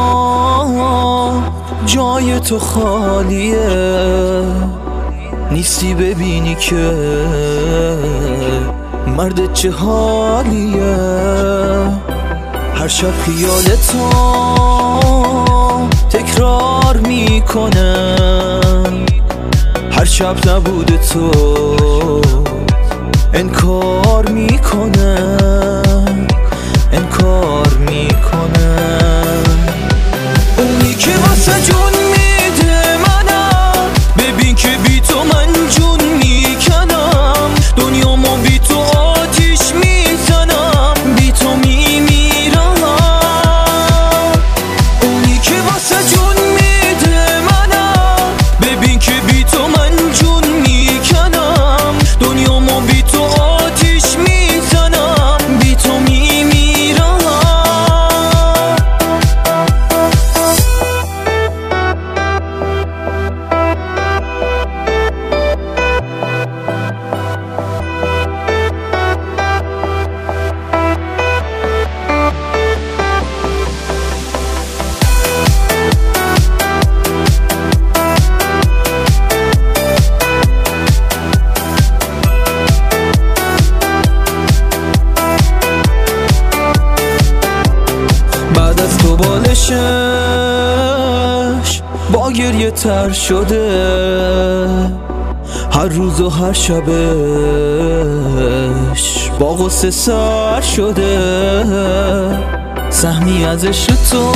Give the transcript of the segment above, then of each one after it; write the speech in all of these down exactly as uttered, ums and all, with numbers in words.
جای تو خالیه، نیستی ببینی که مرد چه حالیه. هر شب خیالتو تکرار میکنم، هر شب نبود تو انکار میکنم، انکار میکنم. اونی که واسه جون میده منم، ببین که بی تو من جون میکنم، دنیامو بی تو آتیش میزنم، بی تو میمیرم. اونی که واسه جون میده منم، ببین که بی تو من جون میکنم، دنیامو بی تو آتیش میزنم، بی تو میمیرم. بعد از تو بالشش با گریه تر شده، هر روز و هر شبش با غصه سر شده. سهمی از عشق تو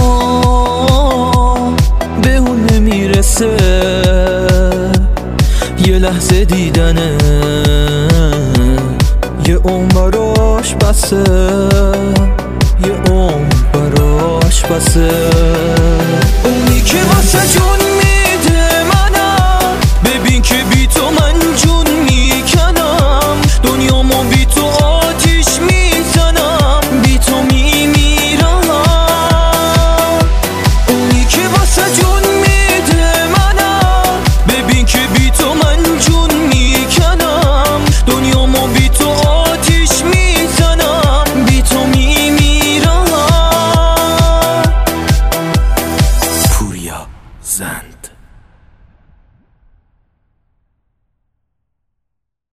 به اون نمیرسه، یه لحظه دیدنه یه عمر براش بسه، یه عمر براش بسه. اونی که واسه جون میده منم، ببین که بی تو من جون میکنم، دنیامو بی تو آتیش میزنم، بی تو میمیرم. اونی که واسه جون میده منم، ببین که بی تو من جون میکنم، دنیامو بی تو آتیش میزنم، بی تو میمیرم. پوریا زن.